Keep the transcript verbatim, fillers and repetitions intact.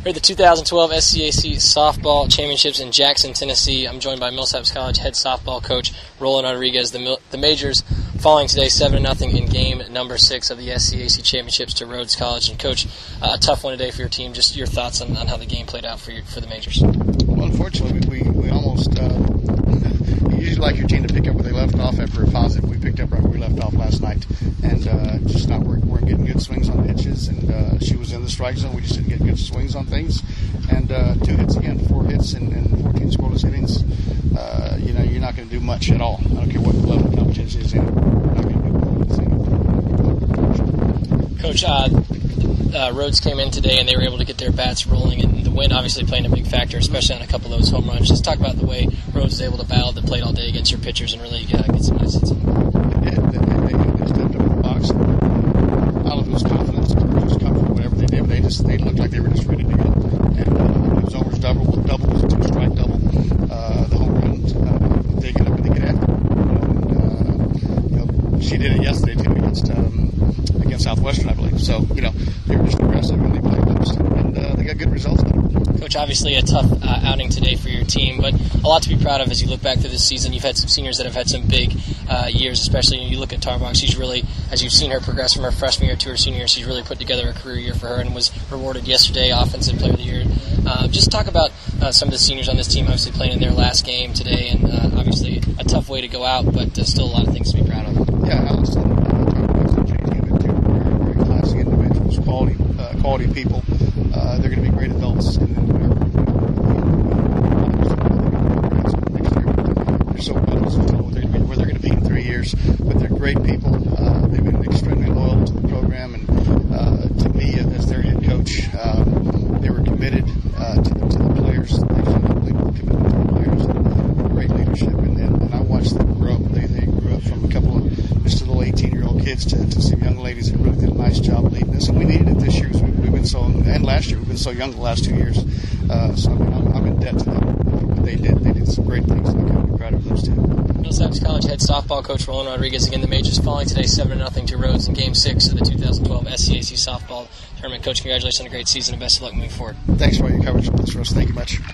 We're at the two thousand twelve S C A C Softball Championships in Jackson, Tennessee. I'm joined by Millsaps College head softball coach Roland Rodriguez. The, Mil- the Majors falling today seven to nothing in game number six of the S C A C Championships to Rhodes College. And Coach, uh, a tough one today for your team. Just your thoughts on, on how the game played out for your, for the Majors. Well, unfortunately, we, we almost uh, you usually like your team to pick up where they left off after a positive. We picked up right where we left off last night, and uh, just not weren't, weren't getting good swings on pitches. And uh, she was in the strike zone. We just didn't get good swings on things. And uh, two hits again, four hits and, and fourteen scoreless innings. Uh, you know, you're not going to do much at all. I don't care what level of competition is in. You're not going to do Coach, uh, uh, Rhodes came in today and they were able to get their bats rolling, and the wind obviously playing a big factor, especially on a couple of those home runs. Just talk about the way Rhodes was able to battle the plate all day against your pitchers and really uh, get some nice hits. They did. They, they, they stepped up in the box. All of it was confidence, just comfort, whatever they did. They just they looked like they were just ready to go. And uh, it was almost double. Double was a two-strike double. Uh, the home run, uh, they get up and they get after it. And, uh, you know, she did it yesterday too against um, against Southwestern, I believe. So you know they were just aggressive and they played close, and uh, they got good results out of it. Coach, obviously a tough uh, outing today for your team, but a lot to be proud of as you look back through this season. You've had some seniors that have had some big uh, years, especially when you look at Tarbox. She's really, as you've seen her progress from her freshman year to her senior year, she's really put together a career year for her and was rewarded yesterday Offensive Player of the Year. Uh, just talk about uh, some of the seniors on this team obviously playing in their last game today, and uh, obviously a tough way to go out, but uh, still a lot of things to be proud of. Yeah, Allison, uh, Tarbox and J T, but two very, very classy individuals, quality, uh, quality people. Uh, they're going to be great adults, and then they're so well, so they're going to be where they're going to be in three years. But they're great people. Uh, they've been extremely loyal to the program, and uh, to me as their head coach, um, they were committed uh, to, the, to the players. They showed unbelievable commitment to the players, and great leadership. And, and, and I watched them grow up. They, they grew up from a couple of just little eighteen-year-old kids to, to some young ladies that really did a nice job leading us. And we needed it this year because we, we've been so, and last year we've been so young the last two years. Uh, so I mean, I'm, I'm in debt to them for what they did. They did some great things, and I'm kind of proud of those two. Millsaps College head softball coach Roland Rodriguez. Again, the Majors falling today seven to nothing to Rhodes in Game six of the two thousand twelve S C A C Softball Tournament. Coach, congratulations on a great season and best of luck moving forward. Thanks for all your coverage. Thanks, Russ. Thank you much.